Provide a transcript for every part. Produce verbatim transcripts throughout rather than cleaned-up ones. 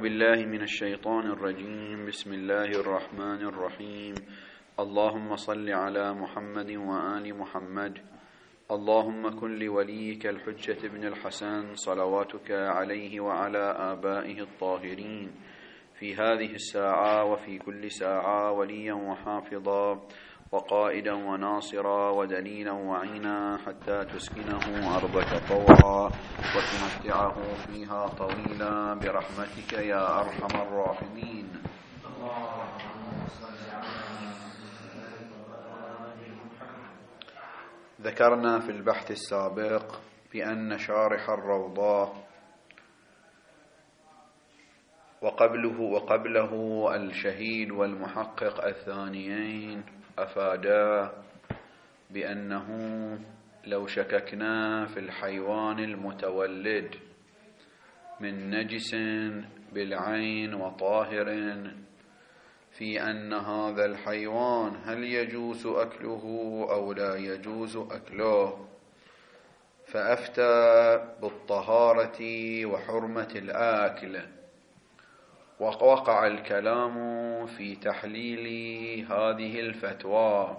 بالله من الشيطان الرجيم. بسم الله الرحمن الرحيم. اللهم صل على محمد وآل محمد. اللهم كن لوليك الحجة بن الحسن صلواتك عليه وعلى آبائه الطاهرين في هذه الساعة وفي كل ساعة وليا وحافظا وقائدا وناصرا ودليلا وعينا حتى تسكنه أرضك طوعا وتمتعه فيها طويلا برحمتك يا أرحم الراحمين. ذكرنا في البحث السابق بأن شارح الروضة وقبله وقبله الشهيد والمحقق الثانيين أفادا بأنه لو شككنا في الحيوان المتولد من نجس بالعين وطاهر في أن هذا الحيوان هل يجوز أكله أو لا يجوز أكله، فأفتى بالطهارة وحرمة الآكل، ووقع الكلام في تحليل هذه الفتوى.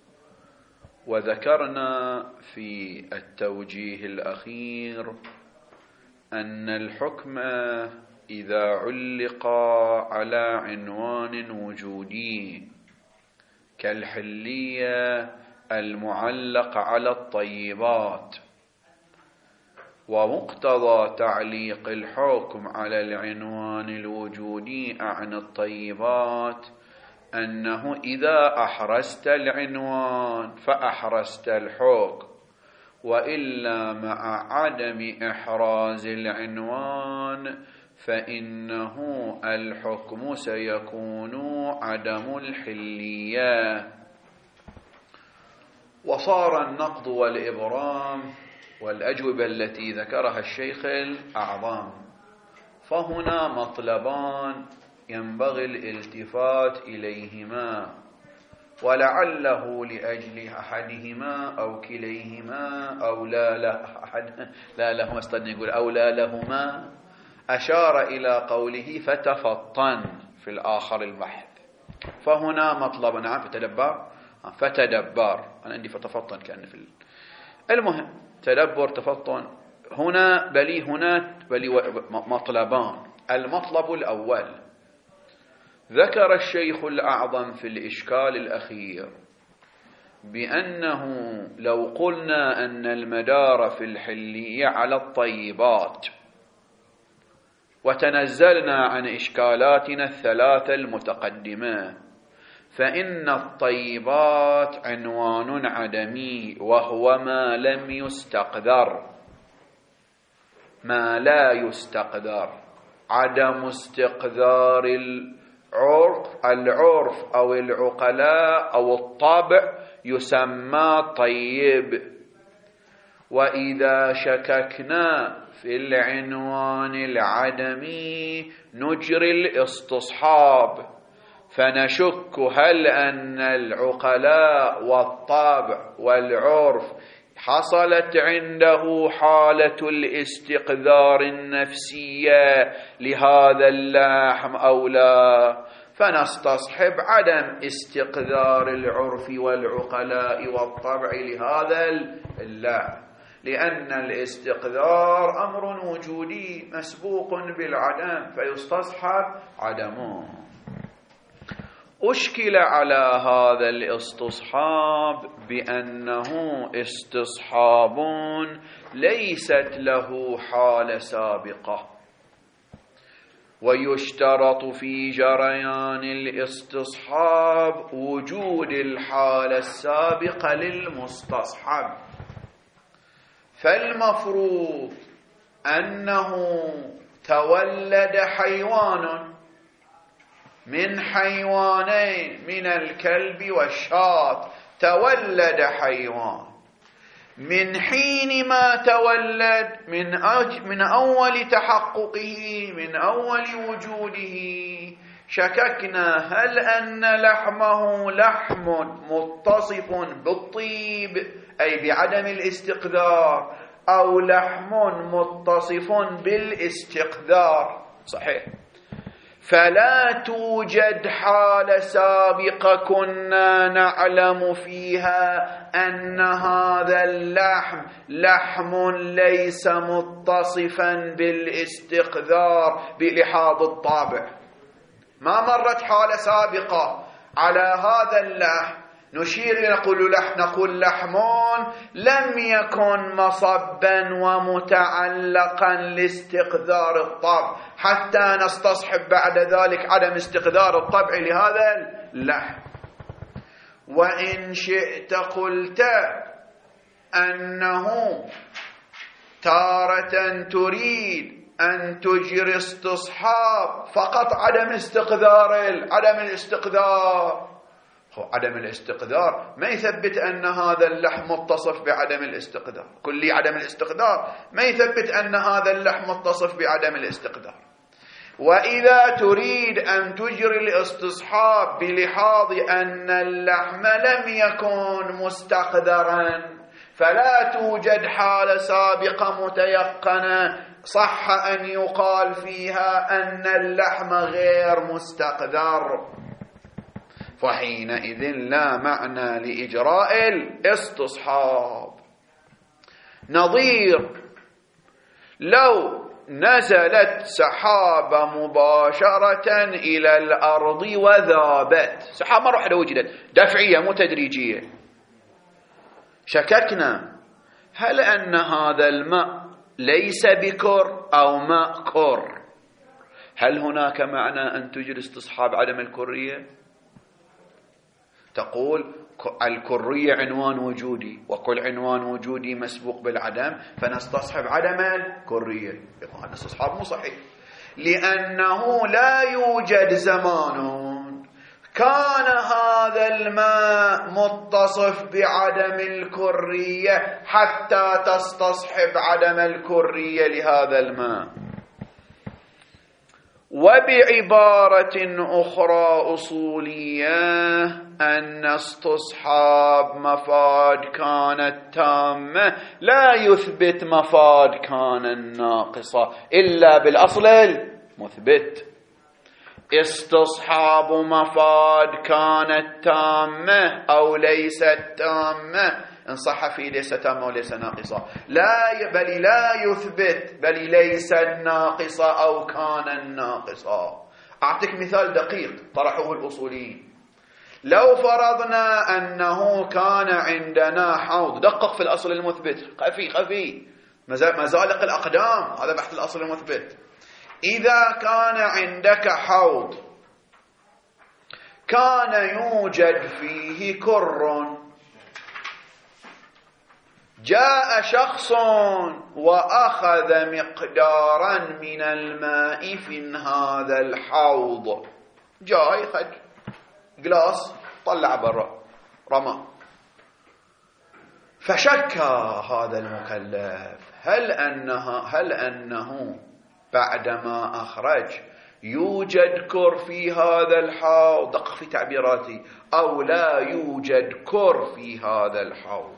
وذكرنا في التوجيه الأخير أن الحكم إذا علق على عنوان وجودي كالحلية المعلق على الطيبات، ومقتضى تعليق الحكم على العنوان الوجودي عن الطيبات أنه إذا أحرزت العنوان فأحرزت الحكم، وإلا مع عدم إحراز العنوان فإنه الحكم سيكون عدم الحلية. وصار النقض والإبرام والأجوبة التي ذكرها الشيخ الأعظم، فهنا مطلبان ينبغي الالتفات إليهما، ولعله لأجل أحدهما أو كليهما أو لا لا أحد لا لهما استنى يقول أو لا لهما أشار إلى قوله فتفطن في الآخر البحث. فهنا مطلب نعم فتدبر فتدبر أنا عندي فتفطن كأن في المهم تدبر تفطن هنا بلي هنا بلي مطلبان. المطلب الأول ذكر الشيخ الأعظم في الإشكال الأخير بأنه لو قلنا أن المدار في الحلية على الطيبات وتنزلنا عن إشكالاتنا الثلاثة المتقدمة، فإن الطيبات عنوان عدمي وهو ما لم يستقدر، ما لا يستقدر. عدم استقدار العرف العرف أو العقلاء أو الطبع يسمى طيب. وإذا شككنا في العنوان العدمي نجري الاستصحاب، فنشك هل أن العقلاء والطبع والعرف حصلت عنده حالة الاستقذار النفسية لهذا اللحم أو لا، فنستصحب عدم استقذار العرف والعقلاء والطبع لهذا اللحم، لأن الاستقذار أمر وجودي مسبوق بالعدم فيستصحب عدمه. أشكل على هذا الاستصحاب بأنه استصحاب ليست له حالة سابقة، ويشترط في جريان الاستصحاب وجود الحالة السابقة للمستصحب. فالمفروض أنه تولد حيوان من حيوانين من الكلب والشاة، تولد حيوان من حين ما تولد من أج من أول تحققه من أول وجوده شككنا هل أن لحمه لحم متصف بالطيب أي بعدم الاستقذار أو لحم متصف بالاستقذار. صحيح فلا توجد حالة سابقة كنا نعلم فيها أن هذا اللحم لحم ليس متصفا بالاستقذار بلحاظ الطابع. ما مرت حالة سابقة على هذا اللحم نشير نقول لحم نقول لحمون لم يكن مصبا ومتعلقا لاستقذار الطبع حتى نستصحب بعد ذلك عدم استقذار الطبع لهذا اللحم. وإن شئت قلت أنه تارة تريد أن تجري استصحاب فقط عدم استقذار عدم الاستقذار. عدم الاستقذار ما يثبت أن هذا اللحم متصف بعدم الاستقذار. كلي عدم الاستقذار ما يثبت أن هذا اللحم متصف بعدم الاستقذار. وإذا تريد أن تجري الاستصحاب بلحاظ أن اللحم لم يكن مستقذرا فلا توجد حالة سابقة متيقنة صح أن يقال فيها أن اللحم غير مستقذر، فحينئذ لا معنى لإجراء الاستصحاب. نظير لو نزلت سحابة مباشرة إلى الأرض وذابت، سحابة مرة واحدة وجدت دفعية مو تدريجية، شككنا هل أن هذا الماء ليس بكر أو ماء كر؟ هل هناك معنى أن تجري استصحاب عدم الكرية؟ تقول الكرية عنوان وجودي وكل عنوان وجودي مسبوق بالعدم فنستصحب عدم الكرية. هذا استصحاب مو صحيح، لأنه لا يوجد زمان كان هذا الماء متصف بعدم الكرية حتى تستصحب عدم الكرية لهذا الماء. وبعبارة أخرى أصولية أن استصحاب مفاد كانت تامة لا يثبت مفاد كان ناقصة إلا بالأصل المثبت. استصحاب مفاد كانت تامة أو ليست تامة إن صح في ليس تامة وليس ناقصة لا بل لا يثبت بل ليس الناقصة أو كان الناقصة. أعطيك مثال دقيق طرحه الأصوليين. لو فرضنا أنه كان عندنا حوض، دقق في الأصل المثبت، خفي خفي مزالق الأقدام، هذا بحث الأصل المثبت. إذا كان عندك حوض كان يوجد فيه كر، جاء شخص وأخذ مقدارا من الماء في هذا الحوض، جاي خد جلاس طلع برا رمى، فشك هذا المكلف هل أنها هل أنه بعدما أخرج يوجد كر في هذا الحوض، دقق في تعبيراتي، أو لا يوجد كر في هذا الحوض.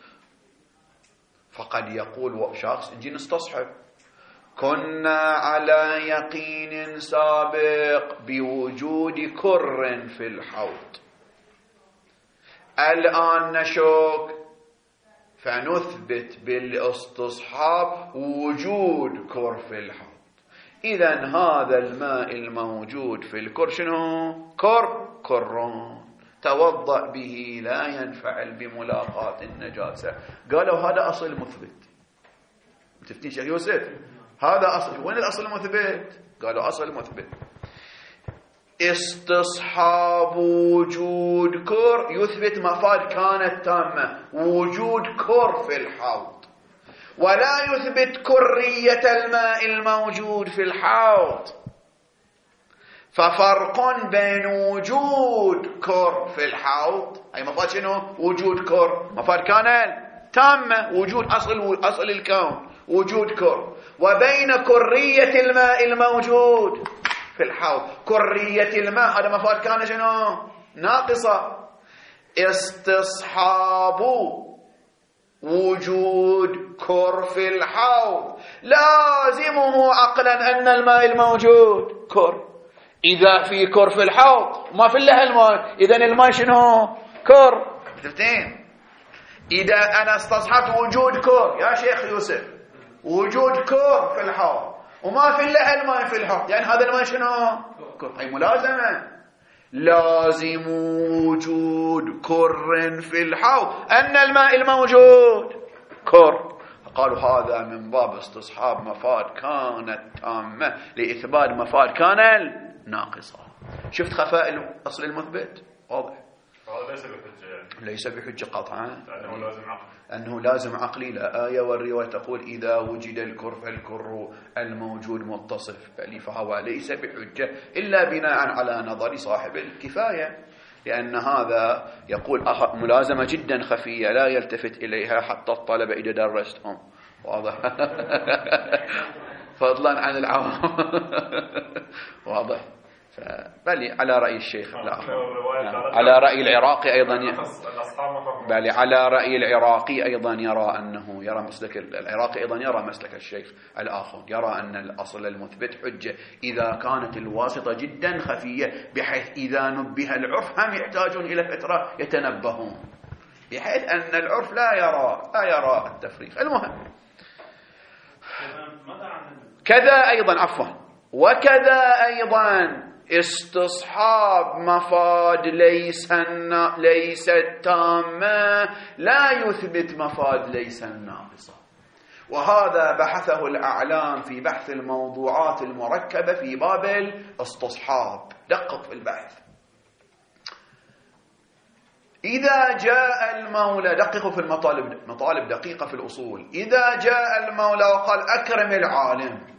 فقد يقول شخص نجي نستصحب كنا على يقين سابق بوجود كر في الحوض، الآن نشك فنثبت بالاستصحاب وجود كر في الحوض. إذن هذا الماء الموجود في الكر شنو؟ كر كرون توضأ به لا ينفعل بملاقاة النجاسة. قالوا هذا أصل مثبت. متفتين شيخ يوسف؟ هذا أصل. وين الأصل المثبت؟ قالوا أصل مثبت استصحاب وجود كر يثبت مفاد كانت تامة وجود كر في الحوض، ولا يثبت كرية الماء الموجود في الحوض. ففرق بين وجود كر في الحوض، أي مفاد شنو؟ وجود كر، مفاد كان تامة وجود أصل أصل الكون وجود كر، وبين كرية الماء الموجود في الحوض. كرية الماء هذا مفاد كان شنو؟ ناقصة. استصحاب وجود كر في الحوض لازمه عقلا أن الماء الموجود كر. إذا في كر في الحوض ما في إلا الماء، إذن الماء شنو؟ كر. اثنين، إذا أنا استصحبت وجود كر يا شيخ يوسف، وجود كر في الحوض وما في إلا الماء في الحوض، يعني هذا الماء شنو؟ كر. أي ملازمة، لازم وجود كر في الحوض أن الماء الموجود كر. قالوا هذا من باب استصحاب مفاد كانت تامة لإثبات مفاد كان ناقصة. شفت خفاء الأصل المثبت؟ واضح. هذا ليس بحجة، ليس بحجة قطعا، لأنه لازم عقل، أنه لازم عقلي. لا آية والرواية تقول إذا وجد الكر فالكر الموجود متصف، فهو ليس بحجة إلا بناء على نظر صاحب الكفاية، لأن هذا يقول ملازمة جدا خفية لا يلتفت إليها حتى الطلبة إذا درستهم. واضح. فضلا عن العوام. واضح. بل على رأي الشيخ الآخر، على رأي العراقي أيضا، بل على رأي العراقي أيضا يرى أنه يرى مسلك العراقي أيضا يرى مسلك الشيخ الآخر، يرى أن الأصل المثبت حجة إذا كانت الواسطة جدا خفية، بحيث إذا نبه العرف هم يحتاجون إلى فترة يتنبهون، بحيث أن العرف لا يرى لا يرى التفريق. المهم كذا أيضا عفوا وكذا أيضا استصحاب مفاد ليس ليس تامة لا يثبت مفاد ليس ناقصة، وهذا بحثه الأعلام في بحث الموضوعات المركبة في باب الاستصحاب. دقق في البحث. إذا جاء المولى، دققوا في المطالب، مطالب دقيقة في الأصول. إذا جاء المولى وقال أكرم العالم،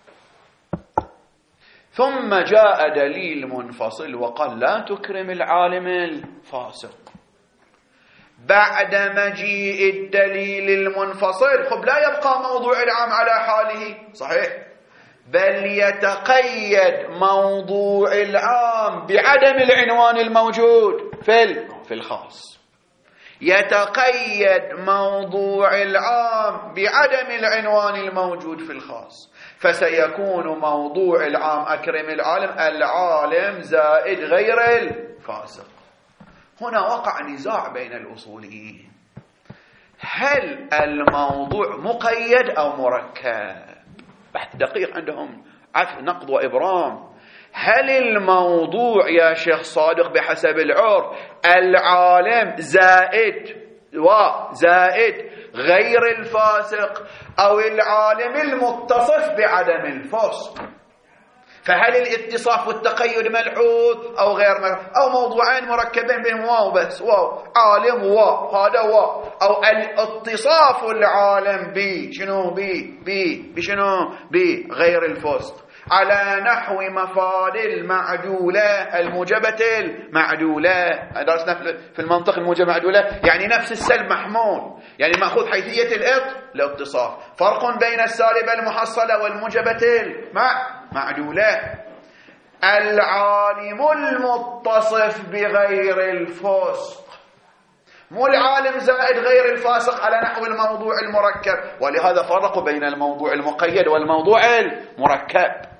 ثم جاء دليل منفصل وقال لا تكرم العالم الفاسق، بعد مجيء الدليل المنفصل خب لا يبقى موضوع العام على حاله، صحيح، بل يتقيد موضوع العام بعدم العنوان الموجود في في الخاص. يتقيد موضوع العام بعدم العنوان الموجود في الخاص، فسيكون موضوع العام أكرم العالم العالم زائد غير الفاسق. هنا وقع نزاع بين الأصوليين، هل الموضوع مقيد أو مركب؟ بحث دقيق عندهم، عف نقض وإبرام. هل الموضوع يا شيخ صادق بحسب العرف العالم زائد وزائد غير الفاسق، أو العالم المتصف بعدم الفسق؟ فهل الاتصاف والتقيد ملحوظ أو غير ملحوظ، أو موضوعين مركبين بهم واو بس، واو عالم واو هذا واو، أو الاتصاف العالم ب شنو ب ب بشنو بغير الفسق، على نحو مفاد المعدولة الموجبة المعدولة. درسنا في المنطق الموجبة المعدولة يعني نفس السلب محمول، يعني مأخوذ حيثية الإط الاتصاف. فرق بين السالبة المحصلة والموجبة المعدولة. العالم المتصف بغير الفسق، مو العالم زائد غير الفاسق على نحو الموضوع المركب، ولهذا فرقوا بين الموضوع المقيد والموضوع المركب.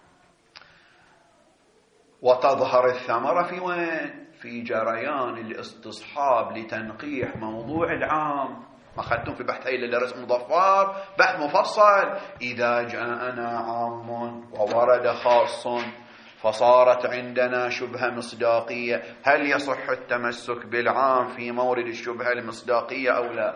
وتظهر الثمرة في وين؟ في جريان الاستصحاب لتنقيح موضوع العام. أخذتم في بحث هيل درس مضفار بحث مفصل. إذا جاءنا عام وورد خاص فصارت عندنا شبهة مصداقية، هل يصح التمسك بالعام في مورد الشبهة المصداقية أو لا؟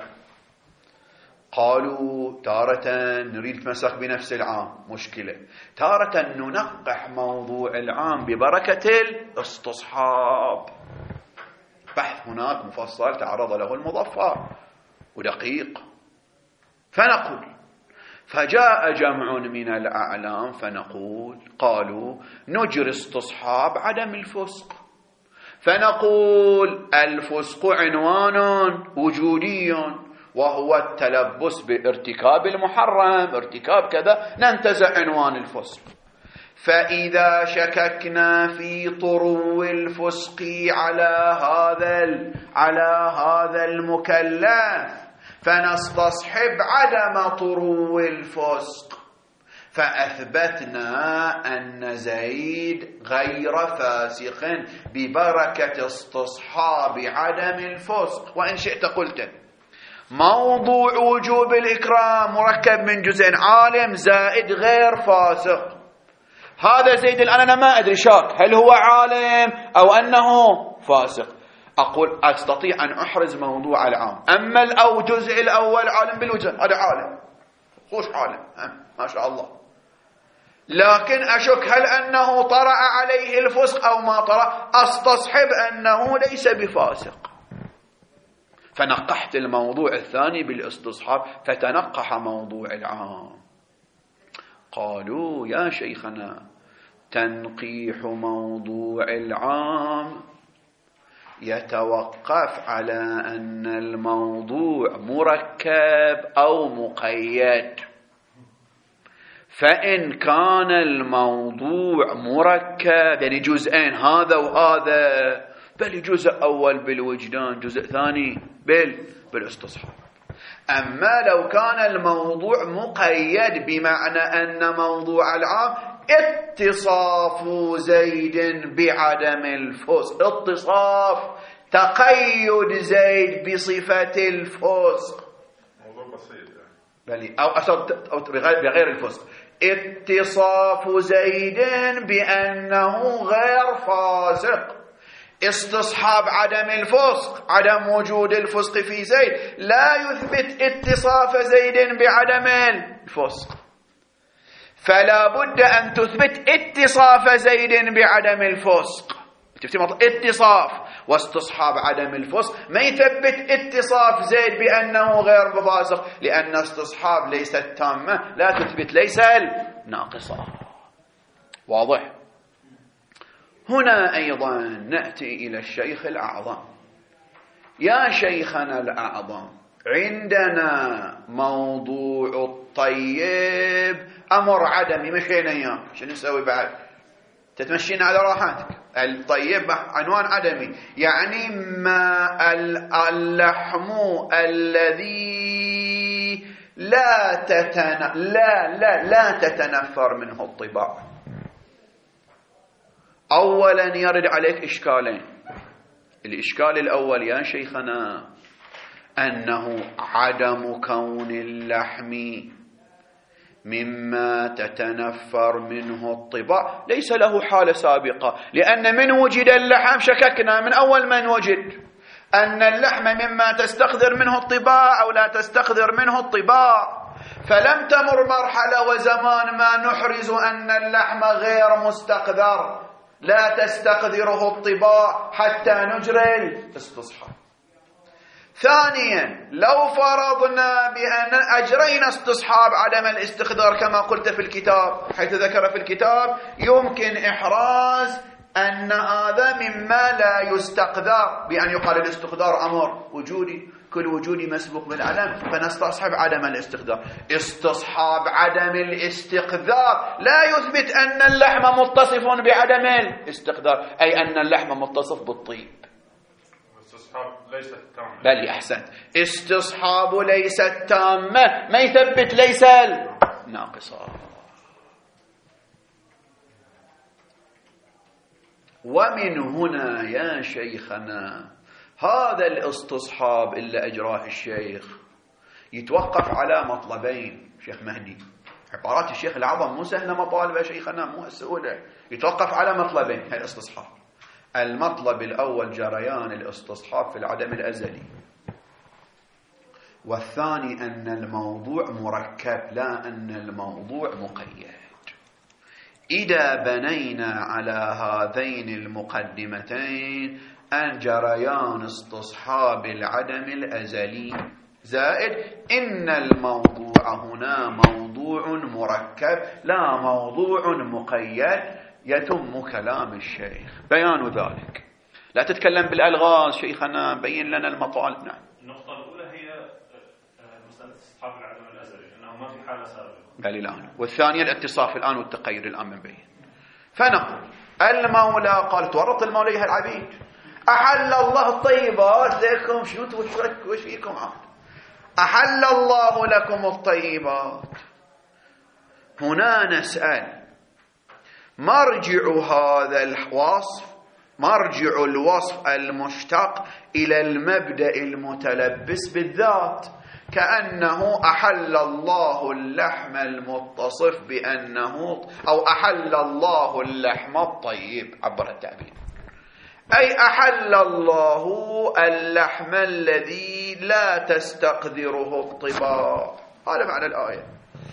قالوا تارة نريد تمسك بنفس العام، مشكلة. تارة ننقح موضوع العام ببركة الاستصحاب. بحث هناك مفصل تعرض له المضفر ودقيق. فنقول فجاء جمع من الأعلام فنقول قالوا نجري استصحاب عدم الفسق، فنقول الفسق عنوان وجودي وهو التلبس بارتكاب المحرم، ارتكاب كذا ننتزع عنوان الفسق. فإذا شككنا في طرو الفسق على هذا على هذا المكلف فنستصحب عدم طرو الفسق، فأثبتنا أن زيد غير فاسق ببركة استصحاب عدم الفسق. وإن شئت قلت موضوع وجوب الإكرام مركب من جزئين، عالم زائد غير فاسق. هذا زيد الآن أنا ما أدري شاك هل هو عالم أو أنه فاسق. أقول أستطيع أن أحرز موضوع العام. أما أو جزء الأول عالم بالوجه، هذا عالم خوش عالم ما شاء الله، لكن أشك هل أنه طرأ عليه الفسق أو ما طرأ. أستصحب أنه ليس بفاسق، فنقحت الموضوع الثاني بالاستصحاب فتنقح موضوع العام. قالوا يا شيخنا تنقيح موضوع العام يتوقف على أن الموضوع مركب أو مقيد. فإن كان الموضوع مركب يعني جزئين هذا وهذا، بل جزء أول بالوجدان جزء ثاني بال بالاستصحاب. أما لو كان الموضوع مقيد بمعنى أن موضوع العام اتصاف زيد بعدم الفسق، اتصاف تقيد زيد بصفة الفسق، موضوع بسيط بل أو أو بغير الفسق، اتصاف زيد بأنه غير فاسق. استصحاب عدم الفسق، عدم وجود الفسق في زيد، لا يثبت اتصاف زيد بعدم الفسق، فلا بد أن تثبت اتصاف زيد بعدم الفسق. اتصاف واستصحاب عدم الفسق ما يثبت اتصاف زيد بأنه غير فاسق، لأن استصحاب ليست تامة لا تثبت ليس الناقصة. واضح؟ هنا أيضا نأتي إلى الشيخ الأعظم. يا شيخنا الأعظم، عندنا موضوع الطيب أمر عدمي مشينا إياه، شو نسوي بعد؟ تتمشينا على راحتك. الطيب عنوان عدمي، يعني ما اللحم الذي لا تتن لا لا لا تتنفر منه الطباع. أولا يرد عليك إشكالين. الإشكال الأول يا شيخنا أنه عدم كون اللحم مما تتنفر منه الطباع ليس له حالة سابقة، لأن من وجد اللحم شككنا من أول من وجد أن اللحم مما تستقذر منه الطباع أو لا تستقذر منه الطباع، فلم تمر مرحلة وزمان ما نحرز أن اللحم غير مستقذر لا تستقذره الطباع حتى نجري الاستصحاب. ثانيا لو فرضنا بأن أجرينا استصحاب عدم الاستقذار كما قلت في الكتاب، حيث ذكر في الكتاب يمكن إحراز أن هذا مما لا يستقذر بأن يقال الاستقذار أمر وجودي، كل وجودي مسبوق بالعدم، فنستصحب عدم الاستقذار. استصحاب عدم الاستقذار لا يثبت أن اللحم متصف بعدم الاستقذار، أي أن اللحم متصف بالطيب. استصحاب ليست تامة. بل أحسنت، استصحاب ليست تامة ما يثبت ليس الناقصة. ومن هنا يا شيخنا هذا الاستصحاب اللي أجراه الشيخ يتوقف على مطلبين. شيخ مهدي، عبارات الشيخ الأعظم مو سهلة مطالبة شيخنا، مو سهولة. يتوقف على مطلبين هاي الاستصحاب. المطلب الأول جريان الاستصحاب في العدم الأزلي، والثاني أن الموضوع مركب لا أن الموضوع مقيد. إذا بنينا على هذين المقدمتين أن جريان استصحاب العدم الأزلي زائد إن الموضوع هنا موضوع مركب لا موضوع مقيد، يتم كلام الشيخ بيان ذلك. لا تتكلم بالألغاز شيخنا، بين لنا المطالب. نعم. النقطة الأولى هي مسألة استصحاب العدم الأزلي، أنه ما في حالة سابقة. بل الآن. والثانية الاتصاف الآن والتقيد الآن بنبين. فنقول المولى قال تورط المولى العبيد، أحل الله الطيبات لكم. شنو تشرك وش فيكم عاد؟ أحل الله لكم الطيبات. هنا نسأل مرجع هذا الوصف، مرجع الوصف المشتق إلى المبدأ المتلبس بالذات، كأنه أحل الله اللحم المتصف بأنه، أو أحل الله اللحم الطيب عبر التعبير، أي أحل الله اللحم الذي لا تستقدره الطباع. هذا معنى الآية.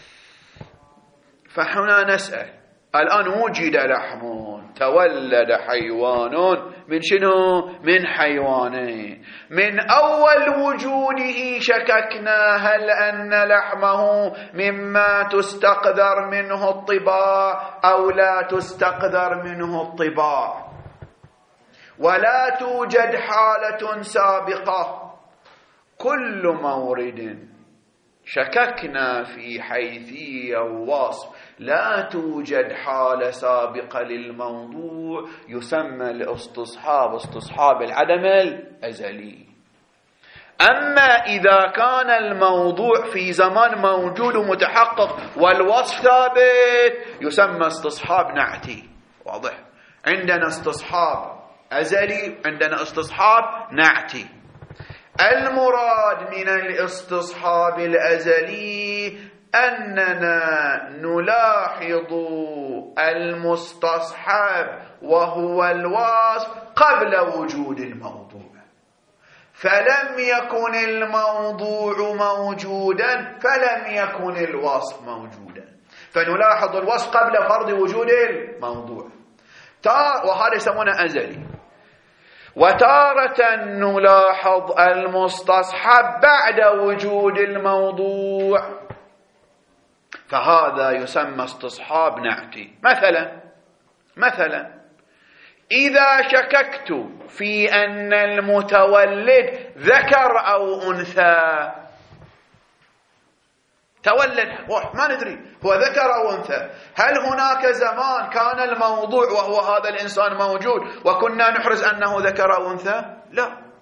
فهنا نسأل الآن وجد لحم، تولد حيوان من شنو؟ من حيوانين. من أول وجوده شككنا هل أن لحمه مما تستقدر منه الطباع أو لا تستقدر منه الطباع، ولا توجد حالة سابقة. كل مورد شككنا في حيثية ووصف لا توجد حالة سابقة للموضوع يسمى الاستصحاب استصحاب العدم الأزلي. أما إذا كان الموضوع في زمان موجود ومتحقق والوصف ثابت يسمى استصحاب نعتي. واضح؟ عندنا استصحاب أزلي، عندنا استصحاب نعتي. المراد من الاستصحاب الأزلي أننا نلاحظ المستصحب وهو الوصف قبل وجود الموضوع، فلم يكن الموضوع موجودا فلم يكن الوصف موجودا، فنلاحظ الوصف قبل فرض وجود الموضوع، وهذا يسمونه أزلي. وتارة نلاحظ المستصحب بعد وجود الموضوع، فهذا يسمى استصحاب نعتي. مثلا مثلا إذا شككت في أن المتولد ذكر أو أنثى، تولد ما ندري هو ذكر أو أنثى، هل هناك زمان كان الموضوع وهو هذا الإنسان موجود وكنا نحرز أنه ذكر أو أنثى؟ لا.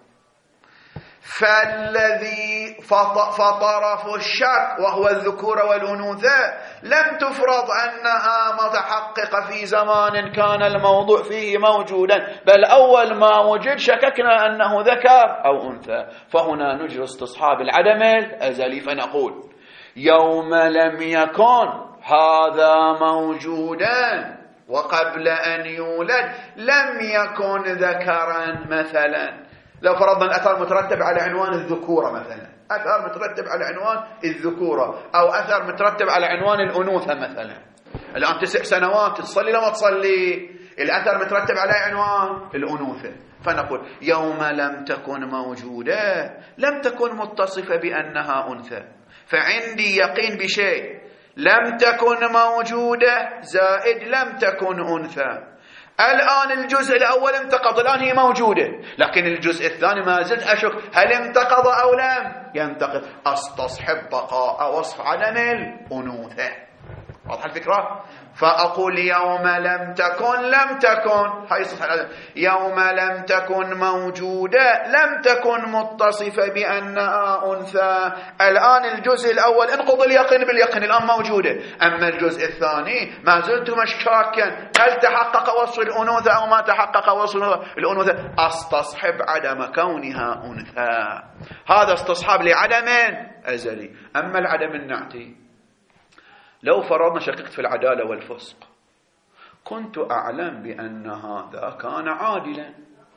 فالذي فطرف الشك وهو الذكور والأنوثة لم تفرض أنها متحققة في زمان كان الموضوع فيه موجودا، بل أول ما وجد شككنا أنه ذكر أو أنثى، فهنا نجري استصحاب العدم الأزلي فنقول يوم لم يكن هذا موجودا وقبل أن يولد لم يكن ذكرا. مثلا لو فرضنا الأثر مترتب على عنوان الذكورة، مثلا أثر مترتب على عنوان الذكورة أو أثر مترتب على عنوان الأنوثة، مثلا الآن تسع سنوات تصلي لما تصلي، الأثر مترتب على عنوان الأنوثة، فنقول يوم لم تكن موجودة لم تكن متصفة بأنها أنثى، فعندي يقين بشيء لم تكن موجودة زائد لم تكن أنثى. الآن الجزء الأول انتقض، الآن هي موجودة، لكن الجزء الثاني ما زلت أشك هل انتقض أو لم ينتقض، أستصحب بقاء وصف عدم الأنوثة. واضح الفكرة؟ فأقول يوم لم تكن لم تكن، هاي صفحة يوم لم تكن موجودة لم تكن متصفة بأنها أنثى. الآن الجزء الأول انقض اليقين باليقين، الآن موجودة، أما الجزء الثاني ما زلت مشكاكا هل تحقق وصف الأنوثة أو ما تحقق وصف الأنوثة، أستصحب عدم كونها أنثى. هذا استصحاب لعدم أزلي. أما العدم النعتي، لو فرضنا شككت في العدالة والفسق، كنت أعلم بأن هذا كان عادلا،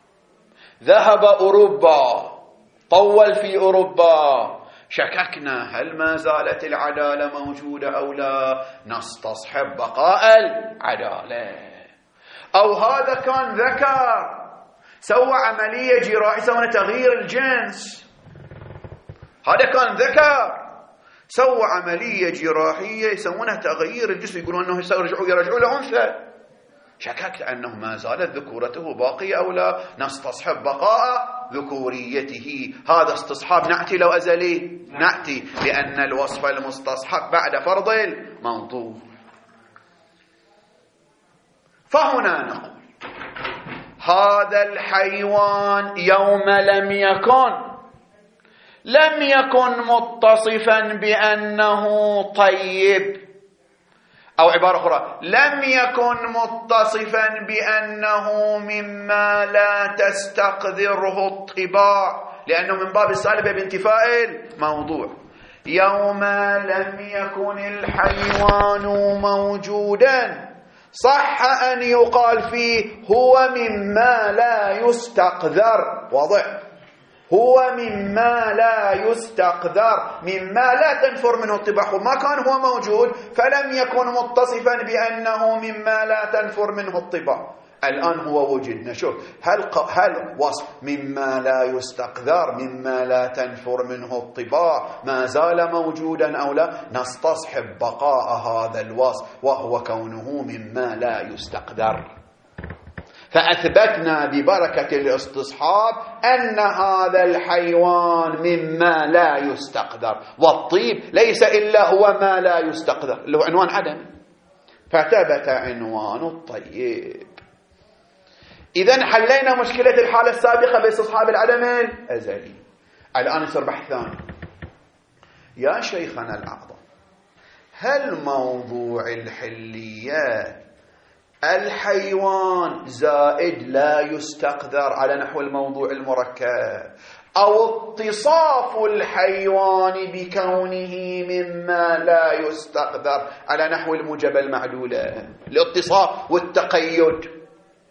ذهب أوروبا، طول في أوروبا، شككنا هل ما زالت العدالة موجودة أو لا، نستصحب بقاء العدالة. أو هذا كان ذكر سوى عملية جراحية سوى تغيير الجنس، هذا كان ذكر سوى عملية جراحية يسمونها تغيير الجسم، يقولون أنه يرجعوا يرجعوا لأنثى، شككت أنه ما زالت ذكورته باقية أو لا، نستصحب بقاء ذكوريته. هذا استصحاب نعتي لو أزلي نعتي، لأن الوصف المستصحب بعد فرض الموضوع. فهنا نقول هذا الحيوان يوم لم يكن لم يكن متصفا بأنه طيب أو عبارة أخرى لم يكن متصفا بأنه مما لا تستقذره الطباع، لأنه من باب السالبة بانتفاء الموضوع. يوم لم يكن الحيوان موجودا صح أن يقال فيه هو مما لا يستقذر، واضح؟ هو مما لا يستقذر، مما لا تنفر منه الطباع، ما كان هو موجود فلم يكن متصفا بأنه مما لا تنفر منه الطباع. الآن هو وجدنا، شوف هل هل وصف مما لا يستقذر مما لا تنفر منه الطباع ما زال موجودا أو لا؟ نستصحب بقاء هذا الوصف وهو كونه مما لا يستقذر، فأثبتنا ببركة الاستصحاب أن هذا الحيوان مما لا يستقذر، والطيب ليس إلا هو ما لا يستقذر اللي هو عنوان عدم، فثبت عنوان الطيب. إذن حلينا مشكلة الحالة السابقة باستصحاب العدم الأزلي. الآن يصير بحث ثاني. يا شيخنا الأعظم، هل موضوع الحلية الحيوان زائد لا يستقذر على نحو الموضوع المركب، أو اتصاف الحيوان بكونه مما لا يستقذر على نحو الموجبة المعلولة؟ الاتصاف والتقيد.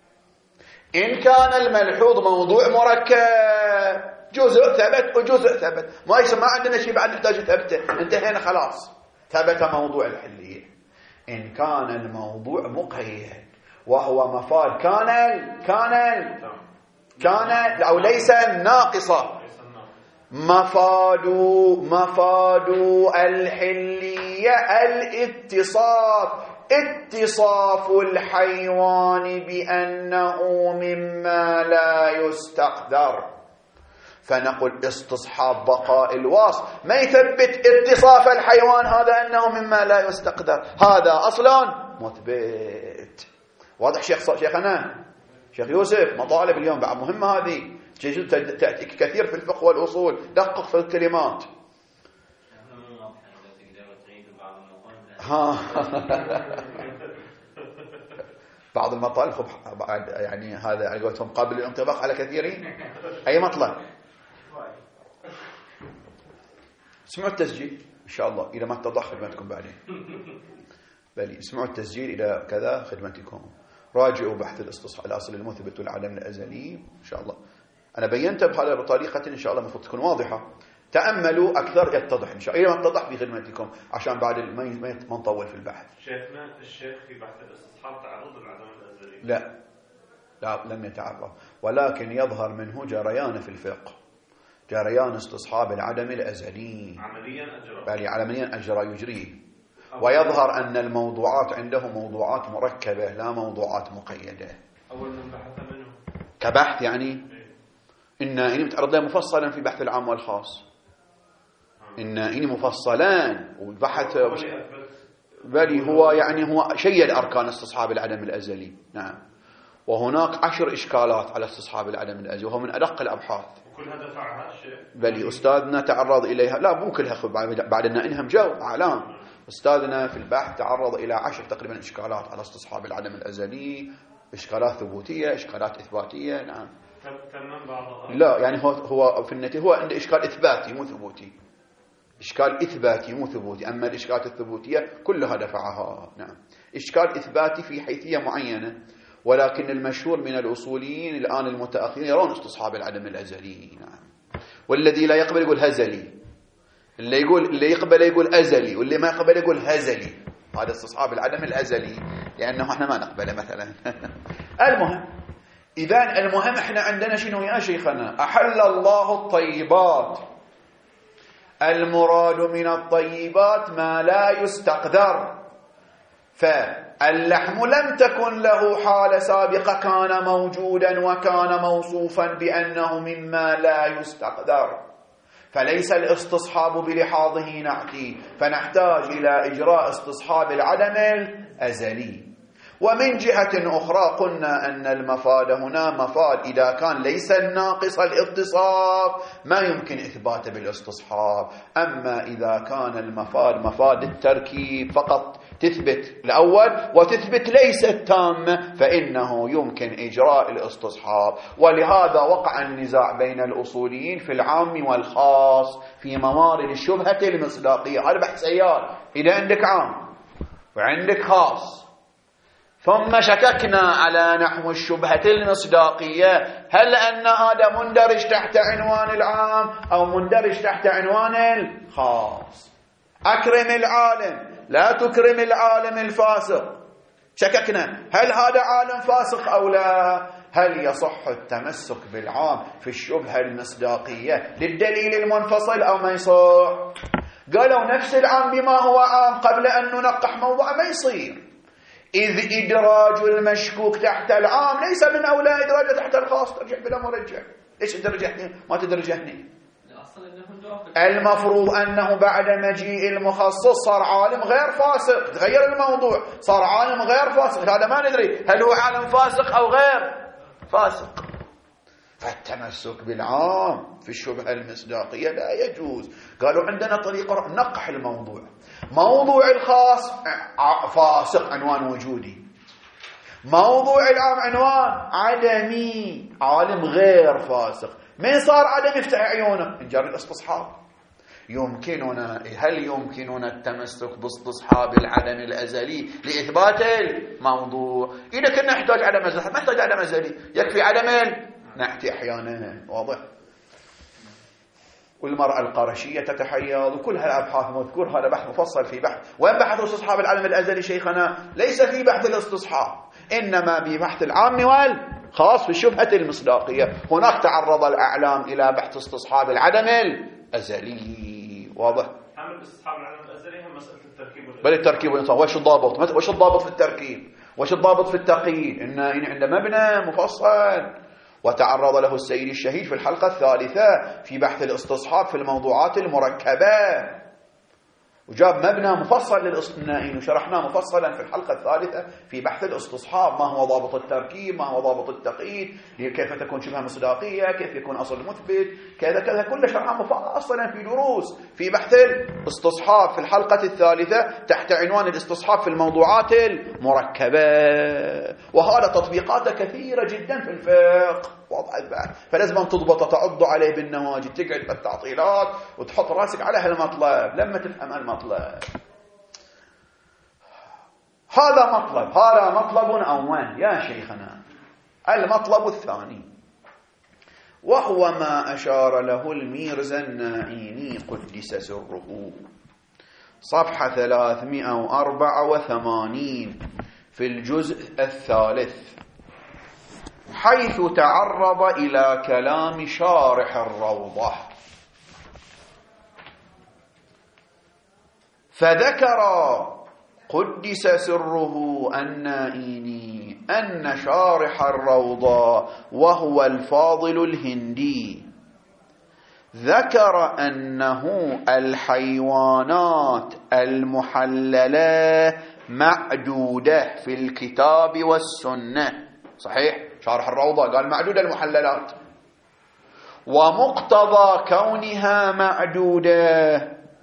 إن كان الملحوظ موضوع مركب جزء ثبت وجزء ثبت، ما يسمى عندنا شيء بعد نحتاج ثبته، انتهينا خلاص، ثبت موضوع الحلية. إن كان الموضوع مقيد وهو مفاد كان ال كان ال كان أو ليس ناقصة، مفاد مفاد الحلية الاتصاف، اتصاف الحيوان بأنه مما لا يستقدر، فنقول استصحاب بقاء الوصف ما يثبت اتصاف الحيوان هذا أنه مما لا يستقدر، هذا أصلا مثبت. واضح شيخ شيخنا شيخ يوسف؟ مطالب اليوم بعد مهمة هذه، تأتيك كثير في الفقه والأصول، دقق في الكلمات. ها بعض المطالب خب يعني هذا على قولتهم قابل للانطباق على كثيرين. أي مطلب؟ اسمعوا التسجيل إن شاء الله إذا ما اتضح خدمتكم بعدين، بل اسمعوا التسجيل إلى كذا خدمتكم، راجعوا بحث الاستصحاب الأصل المثبت والعدم الأزلي إن شاء الله. أنا بينت بهذا بطريقة إن شاء الله المفروض تكون واضحة، تأملوا أكثر يتضح إن شاء الله إذا ما اتضح بخدمتكم عشان بعد ما نطول في البحث. شيخنا الشيخ في بحث الاستصحاب تعرض العدم الأزلي؟ لا لا لم يتعرض، ولكن يظهر منه جريان في الفقه، جريان استصحاب العدم الأزلي عمليا أجرى، بل عمليا أجرى يجريه، ويظهر أن الموضوعات عنده موضوعات مركبة لا موضوعات مقيدة. أول من بحث منه كبحث يعني إن إني متعرض له مفصلا في بحث العام والخاص، إن إني مفصلان والبحث بل هو يعني هو شيد أركان استصحاب العدم الأزلي. نعم، وهناك عشر إشكالات على استصحاب العدم الأزلي وهو من أدق الأبحاث، وكلها دفعها الشيخ بل أستاذنا تعرض إليها، لا مو كلها بعد أن إنهم جو أعلام، أستاذنا في البحث تعرض إلى عشر تقريبا إشكالات على استصحاب العدم الأزلي، إشكالات ثبوتية، إشكالات إثباتية. نعم تمام بعضها لا يعني هو هو في النتيجة هو عنده إشكال إثباتي مو ثبوتي، إشكال إثباتي مو ثبوتي، أما الإشكالات الثبوتية كلها دفعها. نعم، إشكال إثباتي في حيثية معينة، ولكن المشهور من الأصوليين الآن المتأخرين يرون استصحاب العدم الأزلي. نعم، والذي لا يقبل يقول هزلي، اللي يقول اللي يقبل يقول أزلي، واللي ما يقبل يقول هزلي، هذا استصحاب العدم الأزلي لأنه احنا ما نقبله مثلا. المهم إذن المهم احنا عندنا شنو يا شيخنا؟ أحل الله الطيبات، المراد من الطيبات ما لا يستقدر، فاللحم لم تكن له حالة سابقة كان موجودا وكان موصوفا بأنه مما لا يستقدر، فليس الاستصحاب بلحاظه نعتي، فنحتاج إلى إجراء استصحاب العدم الأزلي. ومن جهة أخرى قلنا أن المفاد هنا مفاد إذا كان ليس الناقص الاتصاف ما يمكن إثباته بالاستصحاب، أما إذا كان المفاد مفاد التركيب فقط تثبت الأول وتثبت ليست تامة، فإنه يمكن إجراء الاستصحاب. ولهذا وقع النزاع بين الأصوليين في العام والخاص في موارد الشبهة المصداقية. هذا بحث سيال، إذا عندك عام وعندك خاص ثم شككنا على نحو الشبهة المصداقية، هل أن هذا مندرج تحت عنوان العام أو مندرج تحت عنوان الخاص؟ أكرم العالم لا تكرم العالم الفاسق، شككنا هل هذا عالم فاسق أو لا؟ هل يصح التمسك بالعام في الشبهة المصداقية للدليل المنفصل أو ما يصح؟ قالوا نفس العام بما هو عام قبل أن ننقح موضوع ما يصير، إذ إدراج المشكوك تحت العام ليس من أولى إدراجه تحت الخاص. ترجع بلا مرجع، ليش تدرج هنا ما تدرج هنا؟ المفروض أنه بعد مجيء المخصص صار عالم غير فاسق، تغير الموضوع، صار عالم غير فاسق. هذا ما ندري هل هو عالم فاسق أو غير فاسق. فالتمسك بالعام في الشبهة المصداقية لا يجوز. قالوا عندنا طريقة نقح الموضوع، موضوع الخاص فاسق عنوان وجودي، موضوع العام عنوان عدمي عالم غير فاسق. من صار عدم يفتح عيونه نجري الاستصحاب. يمكننا هل يمكننا التمسك باستصحاب العدم الأزلي لإثبات الموضوع؟ إذا كنا نحتاج عدم أزلي ما نحتاج عدم أزلي، يكفي عدم نحتي أحيانا. واضح؟ والمرأة القرشية تتحيض وكل هالأبحاث مذكور. هذا بحث مفصل في بحث. وين بحث استصحاب العدم الأزلي شيخنا؟ ليس في بحث الاستصحاب، إنما ببحث العام والخاص في الشبهة المصداقية. هناك تعرض الأعلام إلى بحث استصحاب العدم الأزلي. واضح؟ عمل استصحاب العدم الأزلي هم مسألة التركيب والإنصاف. بل التركيب والإنصاف وش الضابط؟ وش الضابط في التركيب؟ وش الضابط في التقييد؟ إن عند مبنى مفصل وتعرض له السيد الشهيد في الحلقة الثالثة في بحث الاستصحاب في الموضوعات المركبة، وجاب مبنى مفصل للاصطناعين وشرحناه مفصلا في الحلقة الثالثة في بحث الاستصحاب. ما هو ضابط التركيب، ما هو ضابط التقييد، كيف تكون شبهة مصداقية، كيف يكون أصل مثبت، كذا كذا، كل شرحناه مفصلا في دروس في بحث الاستصحاب في الحلقة الثالثة تحت عنوان الاستصحاب في الموضوعات المركبة. وهذا تطبيقاته كثيرة جدا في الفقه. واضح البحث، فلازم تضبط تعض عليه بالنواجذ، تقعد بالتعطيلات وتحط راسك على هالمطلب لما تفهم هالمطلب. هذا مطلب، هذا مطلب أول يا شيخنا. المطلب الثاني وهو ما أشار له الميرزا النائيني قدس سره، صفحة ثلاثمائة وأربعة وثمانين في الجزء الثالث، حيث تعرض إلى كلام شارح الروضة فذكر قدس سره النائيني أن شارح الروضة وهو الفاضل الهندي ذكر أنه الحيوانات المحللة معدودة في الكتاب والسنة. صحيح؟ شارح الروضة قال معدودة المحللات، ومقتضى كونها معدودة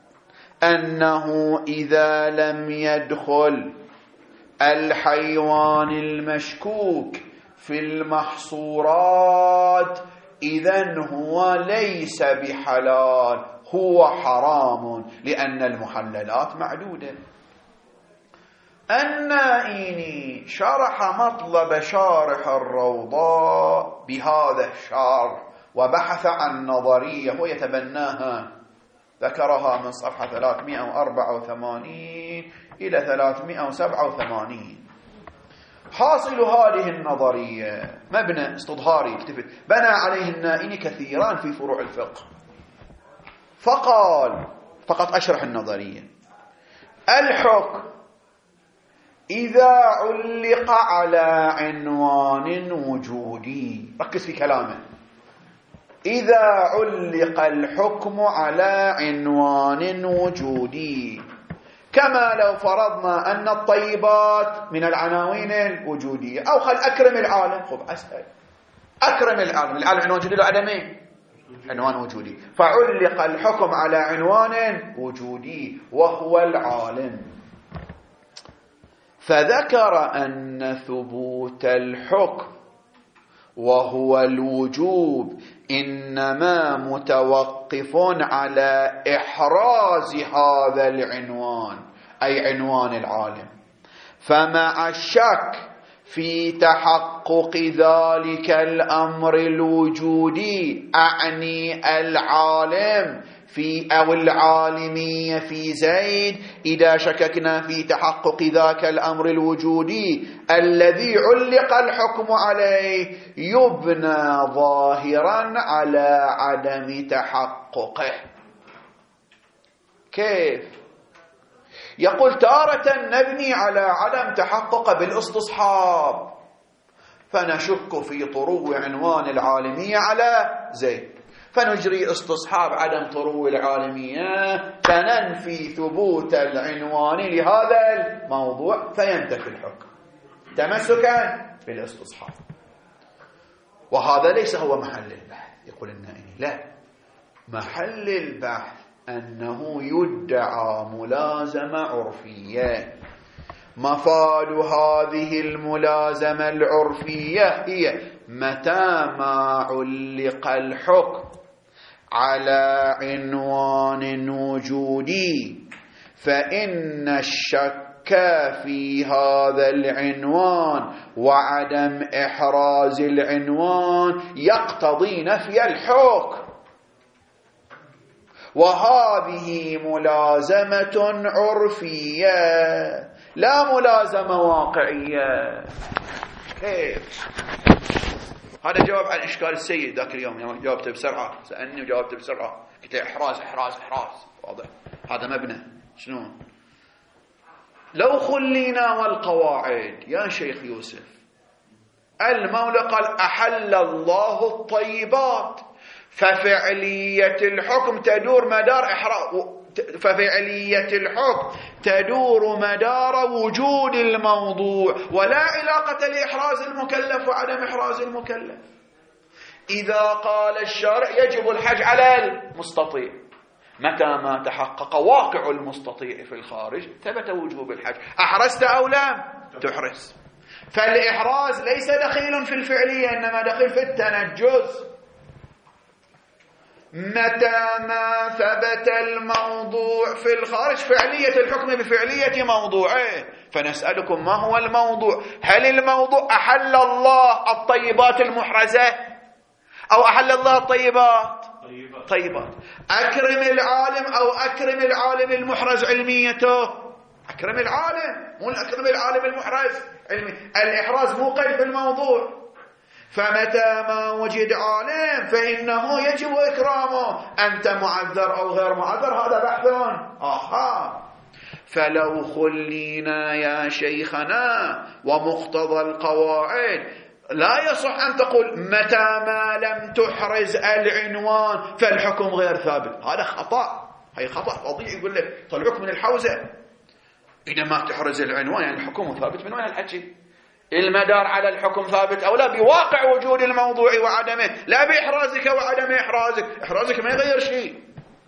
أنه إذا لم يدخل الحيوان المشكوك في المحصورات إذن هو ليس بحلال، هو حرام، لأن المحللات معدودة. النائيني شرح مطلب شارح الروضة بهذا الشرح وبحث عن نظرية ويتبناها، ذكرها من صفحة ثلاثمائة وأربعة وثمانين إلى ثلاثمائة وسبعة وثمانين. حاصل هذه النظرية مبنى استظهاري اكتفت بنى عليه النائيني كثيرا في فروع الفقه. فقال، فقط أشرح النظرية: الحكم إذا علق على عنوان وجودي، ركز في كلامه، إذا علق الحكم على عنوان وجودي، كما لو فرضنا أن الطيبات من العناوين الوجودية، أو خل أكرم العالم. خب أسأل أكرم العالم، العالم عنوان وجودي لعدمين، عنوان وجودي، فعلق الحكم على عنوان وجودي وهو العالم. فذكر أن ثبوت الحكم وهو الوجوب إنما متوقف على إحراز هذا العنوان، أي عنوان العالم. فمع الشك في تحقق ذلك الأمر الوجودي، أعني العالم في أو العالمية في زيد، إذا شككنا في تحقق ذاك الأمر الوجودي الذي علق الحكم عليه، يبنى ظاهرا على عدم تحققه. كيف؟ يقول تارة نبني على عدم تحقق بالاستصحاب، فنشك في طرو عنوان العالمية على زيد، فنجري استصحاب عدم طرو العالمية، فننفي ثبوت العنوان لهذا الموضوع، فينتفي الحكم تمسكا بالاستصحاب. وهذا ليس هو محل البحث. يقول النائي لا، محل البحث أنه يدعى ملازمة عرفية. مفاد هذه الملازمة العرفية هي متى ما علق الحكم على عنوان وجودي، فإن الشك في هذا العنوان وعدم إحراز العنوان يقتضي نفي الحكم، وهذه ملازمة عرفية لا ملازمة واقعية. كيف؟ هذا جواب عن إشكال السيد ذاك اليوم، يوم جاوبته بسرعة، سألني وجاوبته بسرعة، قلت إحراز إحراز إحراز، واضح هذا مبنى. شنو؟ لو خلينا والقواعد يا شيخ يوسف، المولى قال أحل الله الطيبات، ففعلية الحكم تدور مدار إحراز، ففعلية الحكم تدور مدار وجود الموضوع، ولا علاقة لإحراز المكلف وعدم إحراز المكلف. إذا قال الشارع يجب الحج على المستطيع، متى ما تحقق واقع المستطيع في الخارج ثبت وجوب الحج، أحرزت أو لم تحرز. فالإحراز ليس دخيل في الفعلية، إنما دخيل في التنجز. متى ما ثبت الموضوع في الخارج فعلية الحكم بفعلية موضوعه. فنسألكم ما هو الموضوع؟ هل الموضوع أحل الله الطيبات المحرزة أو أحل الله الطيبات؟ طيبات. أكرم العالم أو أكرم العالم المحرز علميته؟ أكرم العالم، مو أكرم العالم المحرز علمي. الإحراز مو قيد في الموضوع. فمتى ما وجد عالم فإنه يجب إكرامه، أنت معذر أو غير معذر هذا بحث آخر. فلو خلينا يا شيخنا ومقتضى القواعد لا يصح أن تقول متى ما لم تحرز العنوان فالحكم غير ثابت. هذا خطأ، هي خطأ فظيع. يقول لك طلعوك من الحوزة، إذا ما تحرز العنوان يعني الحكم ثابت. من وين الحكي؟ المدار على الحكم ثابت أو لا بواقع وجود الموضوع وعدمه، لا بإحرازك وعدم إحرازك. إحرازك ما يغير شيء.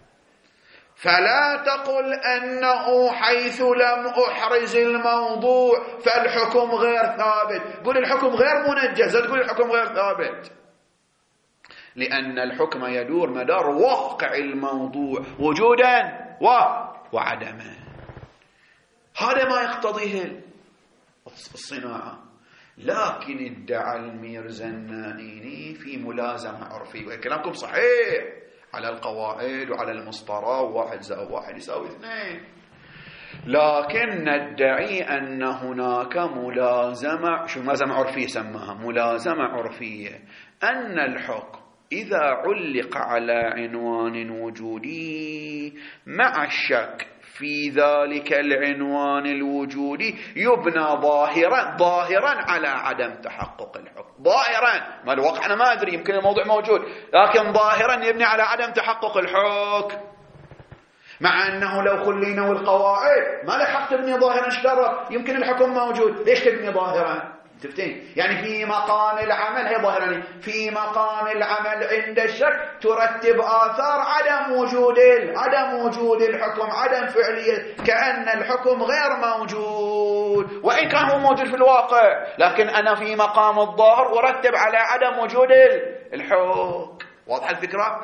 فلا تقل أنه حيث لم أحرز الموضوع فالحكم غير ثابت. قل الحكم غير منجز، تقول الحكم غير ثابت، لأن الحكم يدور مدار واقع الموضوع وجودا وعدمه. هذا ما يقتضيه الصناعة. لكن ادعى الميرزا النائيني في ملازمة عرفية، وكلامكم صحيح على القواعد وعلى المسطرة، وواحد زائد واحد يساوي اثنين، لكن ندعي أن هناك ملازمة، شو ملازمة عرفية سماها ملازمة عرفية، أن الحكم إذا علق على عنوان وجودي مع الشك في ذلك العنوان الوجودي يبنى ظاهرا ظاهرا على عدم تحقق الحكم. ظاهرا، ما الواقع أنا ما أدري، يمكن الموضوع موجود، لكن ظاهرا يبني على عدم تحقق الحكم. مع أنه لو خلينا والقواعد ما لحق تبني ظاهرا، اشترك يمكن الحكم موجود، ليش تبني ظاهرا؟ تفتين يعني في مقام العمل، هي ظاهرا في مقام العمل عند الشك ترتب آثار عدم وجود عدم وجود الحكم، عدم فعلية، كأن الحكم غير موجود. موجود، وإن كان هو موجود في الواقع، لكن أنا في مقام الظاهر أرتب على عدم وجود الحكم. واضح الفكرة؟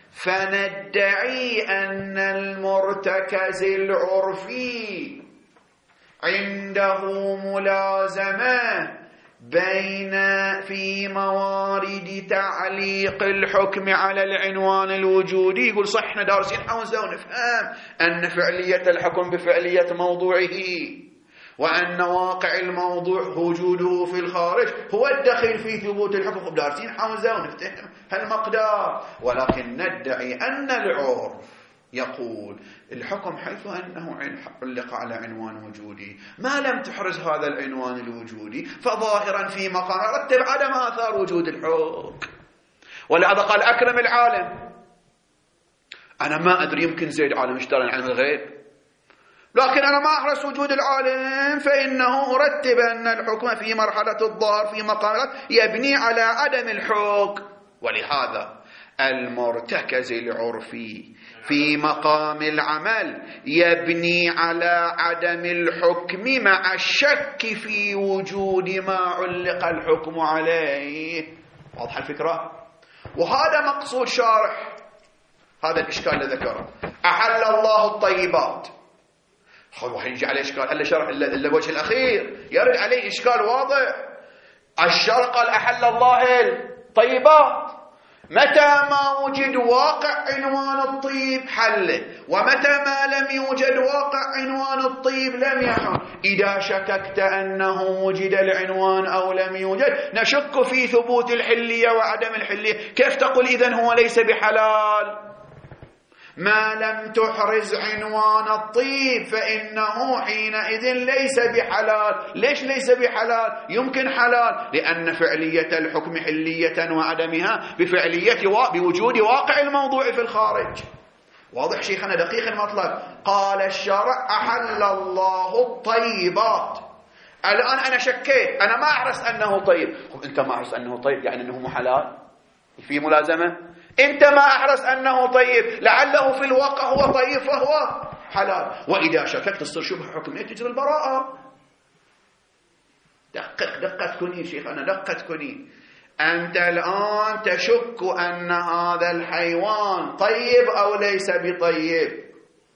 فندعي أن المرتكز العرفي عنده ملازمة بين في موارد تعليق الحكم على العنوان الوجودي. يقول صح احنا دارسين حوزة ونفهم أن فعلية الحكم بفعلية موضوعه، وأن واقع الموضوع وجوده في الخارج هو الدخيل في ثبوت الحكم. دارسين حوزة ونفتهم هالمقدار، ولكن ندعي أن العرف يقول الحكم حيث أنه علق على عنوان وجودي ما لم تحرز هذا العنوان الوجودي فظاهرا في مقام رتب عدم آثار وجود الحكم. ولهذا قال أكرم العالم. أنا ما أدري، يمكن زيد عالم اشترى عن علم الغيب، لكن أنا ما أحرز وجود العالم، فإنه أرتب أن الحكم في مرحلة الظاهر في مقام يبني على عدم الحكم. ولهذا المرتكز العرفي في مقام العمل يبني على عدم الحكم مع الشك في وجود ما علق الحكم عليه. واضح الفكرة؟ وهذا مقصود شارح هذا الإشكال الذي ذكره. أحل الله الطيبات، خلوا يجي عليه إشكال، هل شرح إلا الوجه الأخير يرد عليه إشكال واضح. الشرع قال أحل الله الطيبات، متى ما وجد واقع عنوان الطيب حله، ومتى ما لم يوجد واقع عنوان الطيب لم يحل. إذا شككت أنه وجد العنوان أو لم يوجد نشك في ثبوت الحلية وعدم الحلية. كيف تقول إذن هو ليس بحلال؟ ما لم تحرز عنوان الطيب فإنه حينئذ ليس بحلال. ليش ليس بحلال؟ يمكن حلال، لأن فعلية الحكم حلية وعدمها بفعلية و... بوجود واقع الموضوع في الخارج. واضح شيخنا؟ دقيق المطلب. قال الشرع أحل الله الطيبات. الآن أنا شكيت، أنا ما أحرز أنه طيب. أنت ما أحرز أنه طيب يعني أنه حلال؟ في ملازمة. انت ما احرص انه طيب، لعله في الواقع هو طيب فهو حلال. واذا شككت تصير شبهه حكميه تجري البراءه. دقق دقه كوني شيخ، انا دقه كوني. انت الان تشك ان هذا الحيوان طيب او ليس بطيب،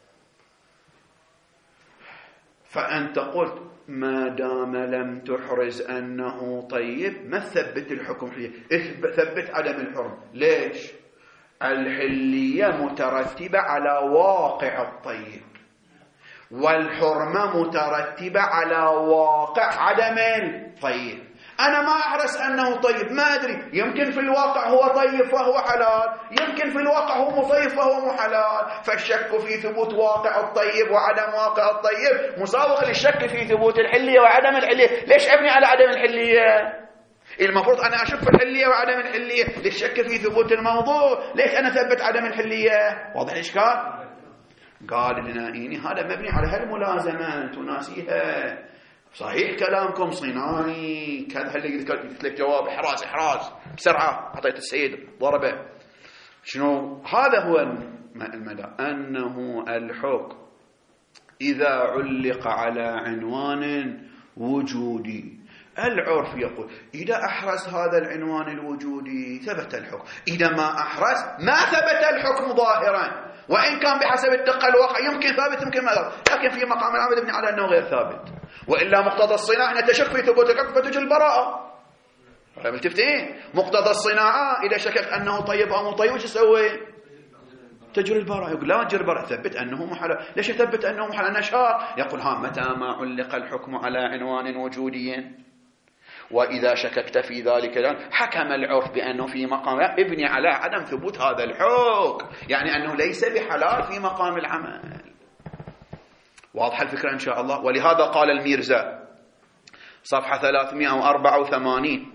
فانت قلت ما دام لم تحرز انه طيب ما ثبت الحكم فيه، ثبت عدم الحرم. ليش؟ الحلية مترتبة على واقع الطيب، والحرمة مترتبة على واقع عدم الطيب. أنا ما أحرص أنه طيب، ما أدري، يمكن في الواقع هو طيب فهو حلال، يمكن في الواقع هو مطيب فهو مو حلال. فالشك في ثبوت واقع الطيب وعدم واقع الطيب مساوغ للشك في ثبوت الحلية وعدم الحلية. ليش أبني على عدم الحلية؟ المفروض أنا أشك في الحلية وعدم الحلية للشك في ثبوت الموضوع. ليش أنا ثبت عدم الحلية؟ واضح الإشكال؟ قال لنائيني هذا مبني على هالملازمة تناسيها. صحيح كلامكم صناعي كذا، اللي قلت لك جواب إحراز إحراز بسرعة، أعطيت السيد ضربه. شنو هذا؟ هو المدى أنه الحكم إذا علق على عنوان وجودي، العرف يقول إذا أحرز هذا العنوان الوجودي ثبت الحكم، إذا ما أحرز ما ثبت الحكم ظاهرا، وإن كان بحسب الدقة الواقع يمكن ثابت يمكن ما ثابت، لكن في مقام العمل يبني على أنه غير ثابت. وإلا مقتضى الصناعة نتشك في ثبوت الحكم فتجي البراءة. ملتفتين؟ مقتضى الصناعة إذا شكك أنه طيب أو مو طيب وش يسوي؟ تجري البراءة. يقول لا تجري البراءة، ثبت أنه محلال. ليش يثبت أنه محلال؟ نشاط. يقول ها متى ما علق الحكم على عنوان وجودي وإذا شككت في ذلك حكم العرف بأنه في مقام ابني على عدم ثبوت هذا الحكم، يعني أنه ليس بحلال في مقام العمل. واضح الفكرة إن شاء الله. ولهذا قال الميرزا صفحة ثلاثمائة وأربعة وثمانين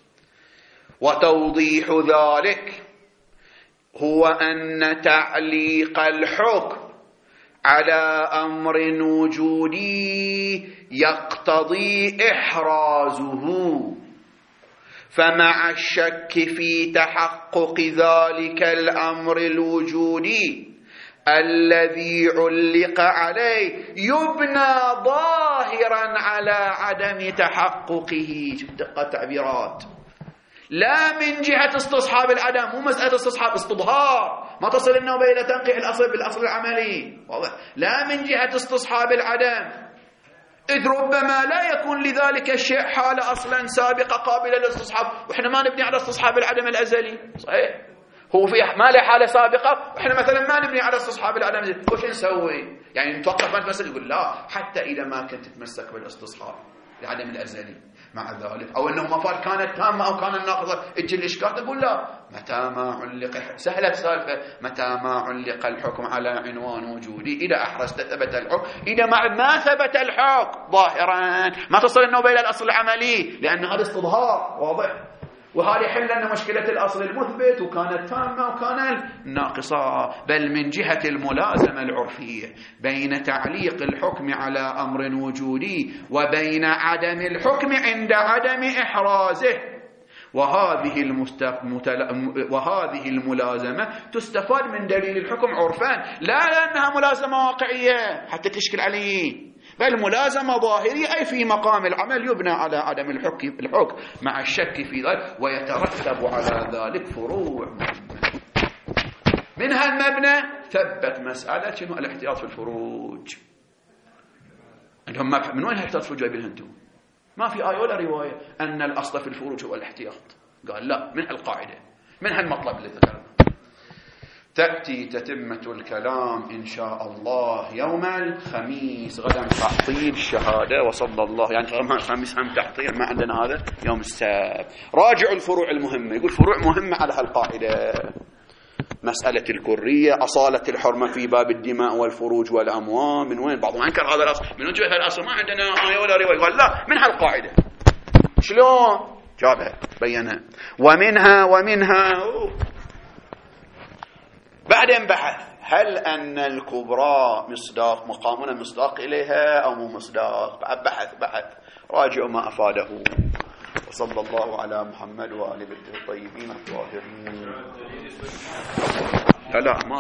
وتوضيح ذلك هو أن تعليق الحكم على أمر وجودي يقتضي إحرازه، فمع الشك في تحقق ذلك الأمر الوجودي الذي علق عليه يبنى ظاهرا على عدم تحققه. دقة تعبيرات، لا من جهة استصحاب العدم، مو مسألة استصحاب، استظهار، ما تصل النوبة إلى تنقيح الأصل بالأصل العملي، واضح؟ لا من جهة استصحاب العدم، إذ ربما لا يكون لذلك الشيء حالة أصلا سابقة قابلة للاستصحاب، وإحنا ما نبني على استصحاب العدم الأزلي، صحيح؟ هو في ما له حالة سابقة، وإحنا مثلا ما نبني على استصحاب العدم الأزلي، وش نسوي؟ يعني نتوقف ما نتمسك، يقول لا، حتى إذا ما كنت تتمسك بالاستصحاب العدم الأزلي مع ذلك، أو أنه مفاد كانت تامة أو كانت ناقضة، اجي الإشكال تقول لا، متى ما علق، سهلة سالفة، متى ما علق الحكم على عنوان وجودي، إذا أحرزت ثبت الحكم، إذا ما ثبت الحكم ظاهرا ما تصل النوبة إلى الأصل العملي، لأن هذا استظهار، واضح؟ وهذا حل لنا مشكلة الأصل المثبت، وكانت تامة وكانت ناقصة، بل من جهة الملازمة العرفية بين تعليق الحكم على أمر وجودي وبين عدم الحكم عند عدم إحرازه. وهذه, المستف... متل... وهذه الملازمة تستفاد من دليل الحكم عرفان، لا لأنها ملازمة واقعية حتى تشكل عليه، بل ملازمة ظاهرية، أي في مقام العمل يبنى على عدم الحكم الحكم مع الشك في ذلك، ويترتب على ذلك فروع منها المبنى. ثبت مسألة شنو الاحتياط في الفروج. عندهم مبحث، من وين الاحتياط في الفروج جايبينها انتم؟ ما في آية ولا رواية أن الأصل في الفروج هو الاحتياط. قال لا، من القاعدة، من هالمطلب اللي ذكرنا. تأتي تتمة الكلام إن شاء الله يوم الخميس، غدا تحصيل الشهادة، وصلى الله، يعني الخميس هم تحصيل، ما عندنا هذا يوم السبت. راجعوا الفروع المهمة، يقول فروع مهمة على هالقاعدة، مسألة الكرية، أصالة الحرمة في باب الدماء والفروج والأموال، من وين؟ بعضهم أنكر هذا الأصل، من وجه الأصل ما عندنا آية ولا رواية، قال لا، من هالقاعدة. شلون؟ جابها بينها، ومنها ومنها بعدين بحث، هل أن الكبرى مصداق مقامنا مصداق إليها أو مو مصداق؟ بعد بحث بحث راجعوا ما أفاده. وصلى الله على محمد وآل بيته الطيبين الطاهرين. لا لا ما